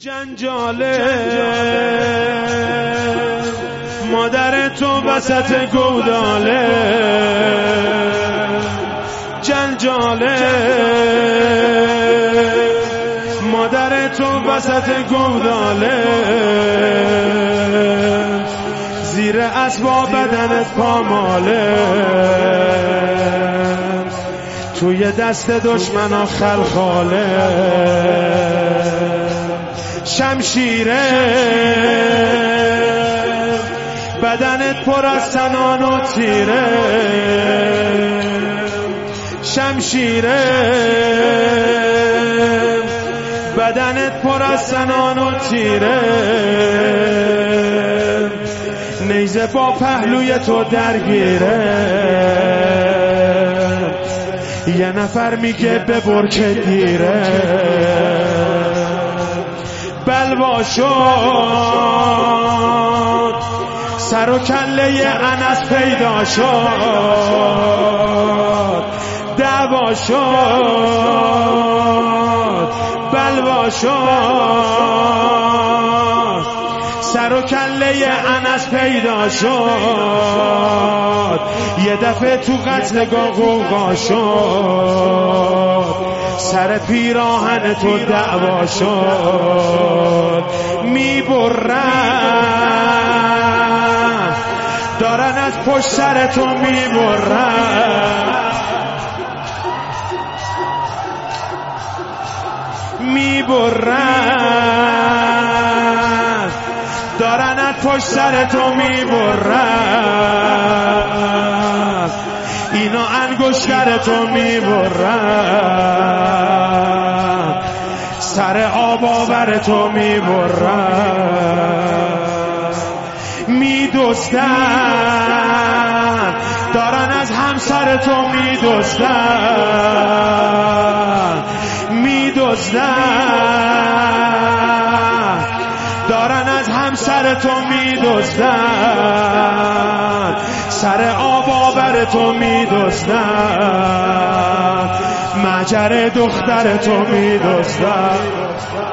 جنجاله مادر تو وسط گوداله، جنجاله مادر تو وسط گوداله، زیر اسباب بدنت پاماله، توی دست دشمنا خلخاله، شمشیره بدنت پر از سنان و تیره، شمشیره بدنت پر از سنان و تیره، نیزه با پهلوی تو درگیره، یه نفر میگه ببر که دیره، بلوا شد سر و کله انس پیدا شد، دعوا شد بلوا شد سر و کله انس پیدا شد، یه دفعه تو قتلگاه غوغا شد، سر پیراهن تو دعوا شد، میبرن دارن از پشت سر تو میبرن دارن از پشت سر تو میبرن، اینا انگشتر تو میبرن، سر آب آور تو میبرن، میدزدن دارن از همسر تو میدزدن، دارن از همسر تو میدزدن، سر آب آور تو میدزدن، مجر دختر تو میدزدن.